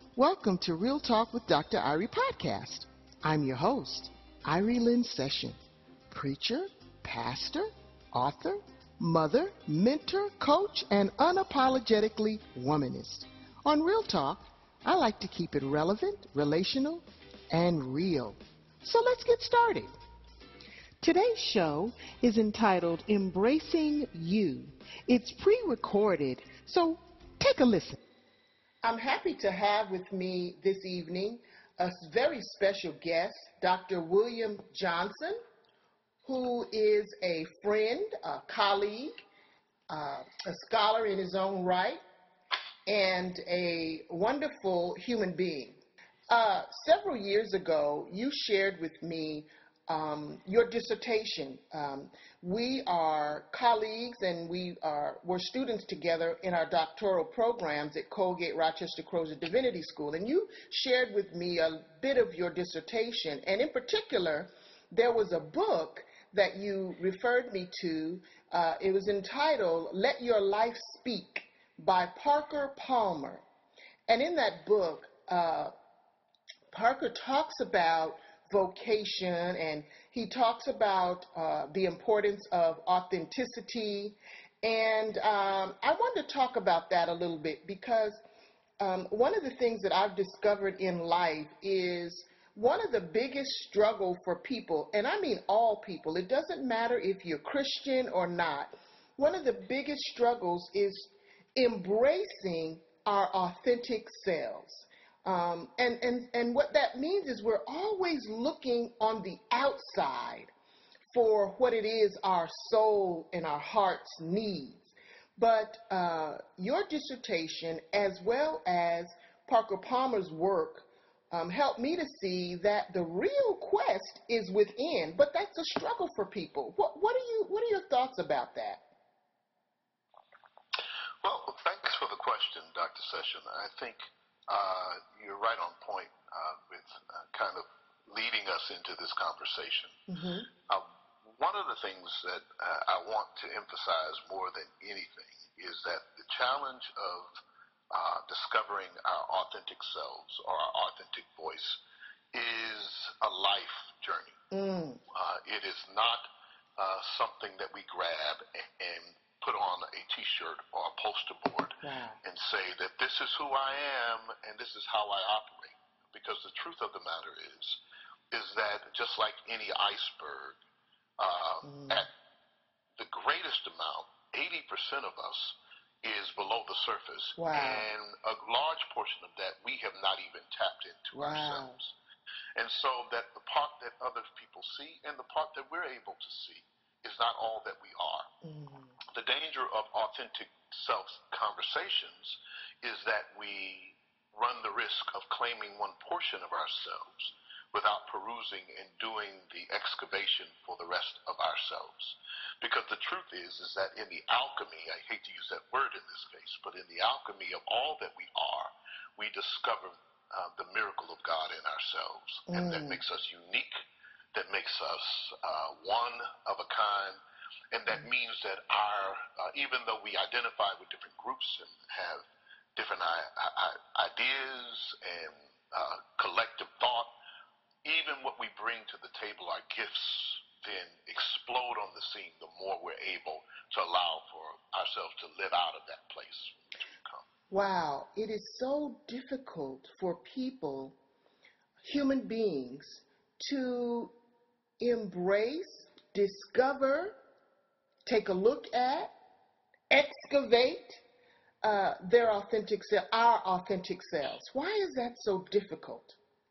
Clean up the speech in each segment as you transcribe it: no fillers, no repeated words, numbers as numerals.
Welcome to Real Talk with Dr. Irie podcast. I'm your host, Irie Lynn Session, preacher, pastor, author, mother, mentor, coach, and unapologetically womanist. On Real Talk, I like to keep it relevant, relational, and real. So let's get started. Today's show is entitled Embracing You. It's pre-recorded, so take a listen. I'm happy to have with me this evening a very special guest, Dr. William Johnson, who is a friend, a colleague, a scholar in his own right, and a wonderful human being. Several years ago, you shared with me your dissertation. We are colleagues and we're students together in our doctoral programs at Colgate Rochester Crozer Divinity School. And you shared with me a bit of your dissertation. And in particular, there was a book that you referred me to. It was entitled Let Your Life Speak by Parker Palmer. And in that book, Parker talks about vocation, and he talks about the importance of authenticity. And I wanted to talk about that a little bit because one of the things that I've discovered in life is one of the biggest struggle for people, and I mean all people, it doesn't matter if you're Christian or not, one of the biggest struggles is embracing our authentic selves. And what that means is we're always looking on the outside for what it is our soul and our hearts needs. But your dissertation, as well as Parker Palmer's work, helped me to see that the real quest is within, but that's a struggle for people. What are your thoughts about that? Well, thanks for the question, Dr. Session. I think you're right on point with kind of leading us into this conversation. Mm-hmm. One of the things that I want to emphasize more than anything is that the challenge of discovering our authentic selves or our authentic voice is a life journey. It is not something that we grab and put on a T-shirt or a poster board and say that this is who I am and this is how I operate. Because the truth of the matter is that just like any iceberg, at the greatest amount, 80% of us is below the surface. And a large portion of that we have not even tapped into ourselves. And so that the part that other people see and the part that we're able to see is not all that we are. The danger of authentic self conversations is that we run the risk of claiming one portion of ourselves without perusing and doing the excavation for the rest of ourselves. Because the truth is that in the alchemy, I hate to use that word in this case, but in the alchemy of all that we are, we discover the miracle of God in ourselves. And that makes us unique, that makes us one of a kind. And that means that even though we identify with different groups and have different ideas and collective thought, even what we bring to the table, our gifts, then explode on the scene the more we're able to allow for ourselves to live out of that place from which we come. Wow, it is so difficult for people, human beings, to embrace, discover, take a look at, excavate their authentic self, our authentic selves. Why is that so difficult?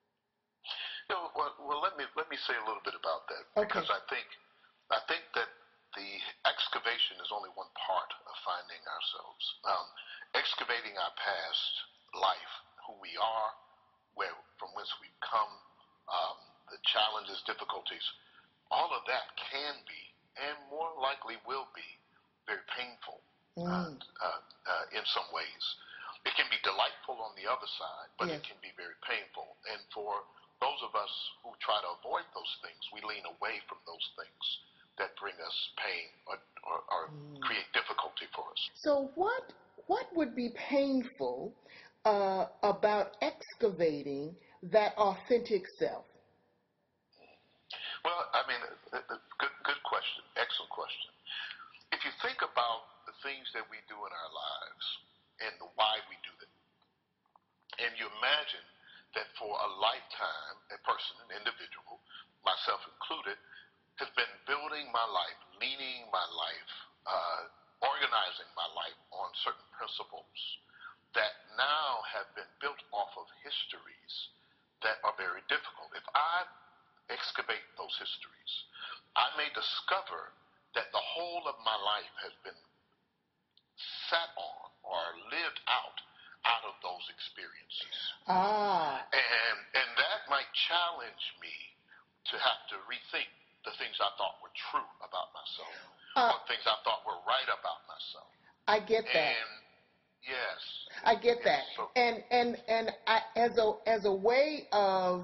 Well, let me say a little bit about that, because I think that the excavation is only one part of finding ourselves. Excavating our past life, who we are, from whence we've come, the challenges, difficulties, all of that can be, and more likely will be, very painful in some ways. It can be delightful on the other side, but it can be very painful. And for those of us who try to avoid those things, we lean away from those things that bring us pain or create difficulty for us. So what would be painful about excavating that authentic self? Well, I mean, good question. Excellent question. If you think about the things that we do in our lives and the why we do them, and you imagine that for a lifetime, a person, an individual, myself included, has been building my life, leading my life, organizing my life on certain principles that now have been built off of histories that are very difficult. If I excavate those histories, I may discover that the whole of my life has been sat on or lived out of those experiences. And that might challenge me to have to rethink the things I thought were true about myself, or things I thought were right about myself. I get that. And yes, I get that. So, and I, as a way of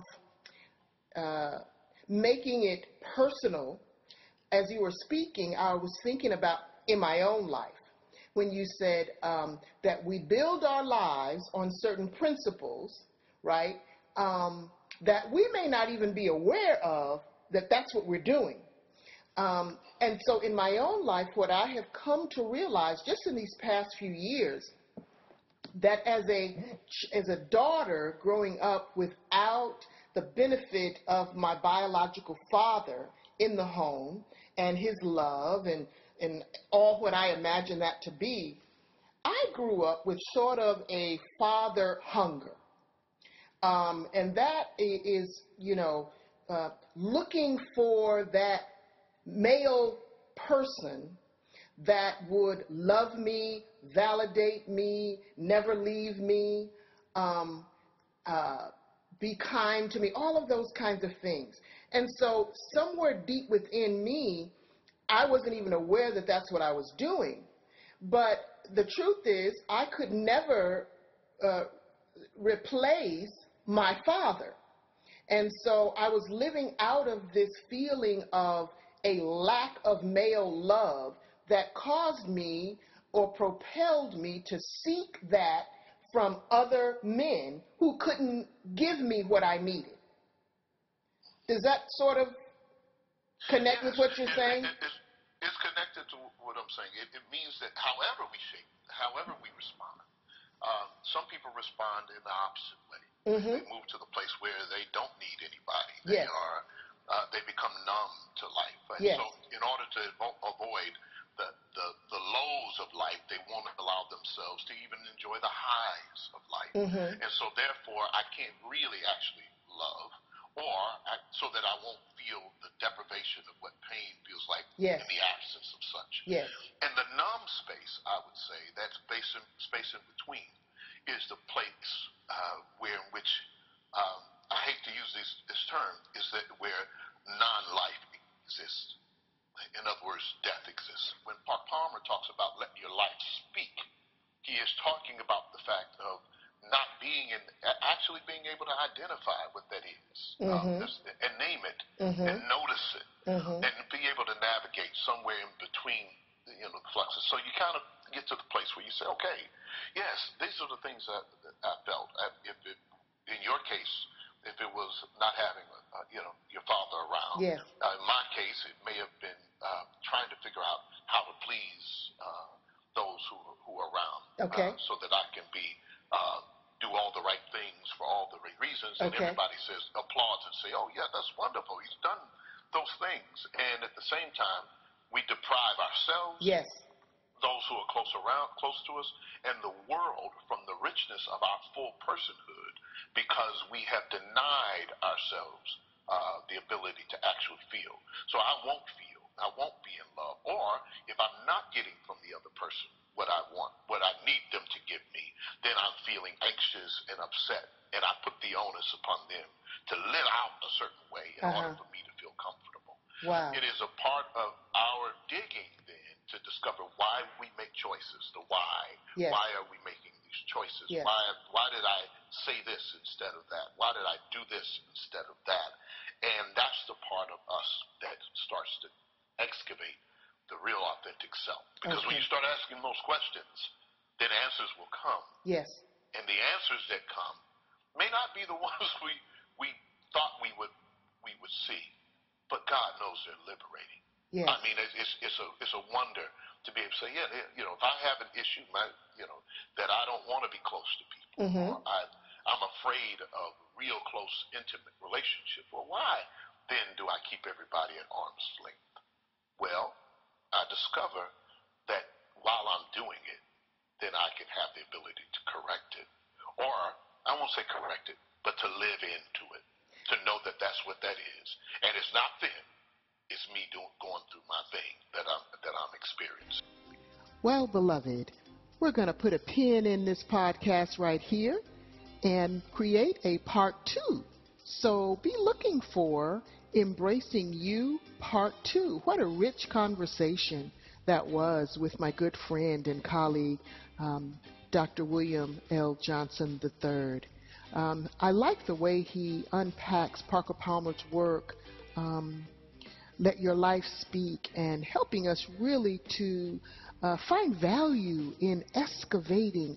making it personal, as you were speaking, I was thinking about in my own life when you said that we build our lives on certain principles, right? That we may not even be aware of that that's what we're doing. And so in my own life, what I have come to realize just in these past few years, that as a daughter growing up without the benefit of my biological father in the home and his love and all what I imagine that to be, I grew up with sort of a father hunger. And that is, looking for that male person that would love me, validate me, never leave me, be kind to me, all of those kinds of things. And so somewhere deep within me, I wasn't even aware that that's what I was doing. But the truth is, I could never replace my father. And so I was living out of this feeling of a lack of male love that caused me or propelled me to seek that from other men who couldn't give me what I needed. Does that sort of connect with what you're saying? It's connected to what I'm saying. It means that however we respond, some people respond in the opposite way. Mm-hmm. They move to the place where they don't need anybody. They they become numb to life. And so in order to avoid the lows of life, they won't allow themselves to even enjoy the highs of life. Mm-hmm. And so therefore, I can't really actually love, so that I won't feel the deprivation of what pain feels like in the absence of such. Yes. And the numb space, I would say, that's space in between, is the place in which I hate to use this term, is that where non-life exists. In other words, death exists. When Palmer talks about letting your life speak, he is talking about the fact of not actually being able to identify what that is, and name it, and notice it, and be able to navigate somewhere in between, the fluxes. So you kind of get to the place where you say, okay, yes, these are the things that I felt. In your case, if it was not having, your father around. Yes. In my case, it may have been trying to figure out how to please those who are around, so that I can do all the right things for all the right reasons, and everybody says, applauds and say, oh yeah, that's wonderful, he's done those things. And at the same time, we deprive ourselves, those who are close to us, and the world from the richness of our full personhood, because we have denied ourselves the ability to actually feel. So I won't feel, I won't be in love, or if I'm not getting from the other person what I want, what I need them to give me, then I'm feeling anxious and upset, and I put the onus upon them to live out a certain way in order for me to feel comfortable. Wow. It is a part of our digging then to discover why we make choices, the why. Yes. Why are we making these choices? Yes. Why did I say this instead of that? Why did I do this instead of that? And that's the part of us that starts to excavate the real authentic self. Because when you start asking those questions, then answers will come. Yes. And the answers that come may not be the ones we thought we would see, but God knows they're liberating. Yes. I mean, it's a wonder to be able to say, yeah, if I have an issue, that I don't want to be close to people, or I'm afraid of real close, intimate relationship. Well, why then do I keep everybody at arm's length? Well, I discover that while I'm doing it, then I can have the ability to correct it. Or, I won't say correct it, but to live into it, to know that that's what that is. And it's not them. It's me going through my thing that I'm experiencing. Well, beloved, we're going to put a pin in this podcast right here and create a part 2. So be looking for Embracing You Part 2. What a rich conversation that was with my good friend and colleague, Dr. William L. Johnson III. I like the way he unpacks Parker Palmer's work, Let Your Life Speak, and helping us really to find value in excavating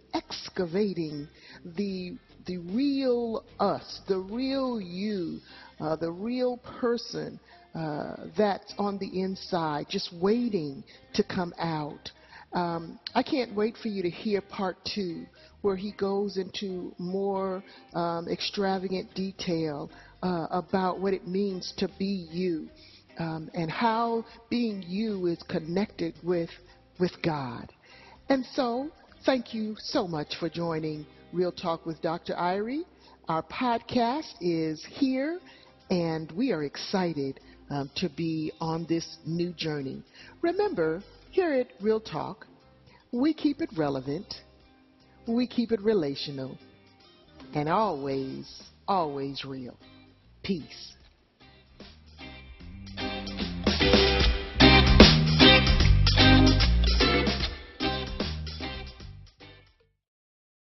the real us, the real you, the real person that's on the inside, just waiting to come out. I can't wait for you to hear part 2, where he goes into more extravagant detail about what it means to be you, and how being you is connected with God. And so, thank you so much for joining Real Talk with Dr. Irie. Our podcast is here, and we are excited to be on this new journey. Remember, here at Real Talk, we keep it relevant, we keep it relational, and always, always real. Peace.